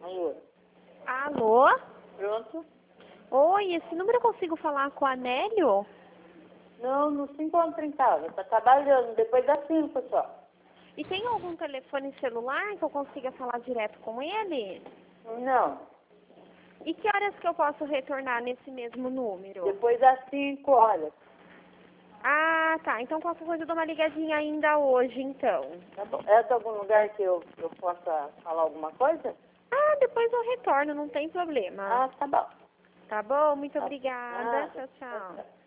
Alô? Alô? Pronto? Oi, esse número eu consigo falar com a Nélio? Não se encontra em casa. Tá trabalhando. Depois das 5 só. E tem algum telefone celular que eu consiga falar direto com ele? Não. E que horas que eu posso retornar nesse mesmo número? Depois das 5 horas. Ah, tá. Então qualquer coisa eu dou uma ligadinha ainda hoje, então. Tá bom. É de algum lugar que eu possa falar alguma coisa? Ah, depois eu retorno, não tem problema. Ah, tá bom. Tá bom? Muito Tá. obrigada. Nada. Tchau, tchau. Tchau.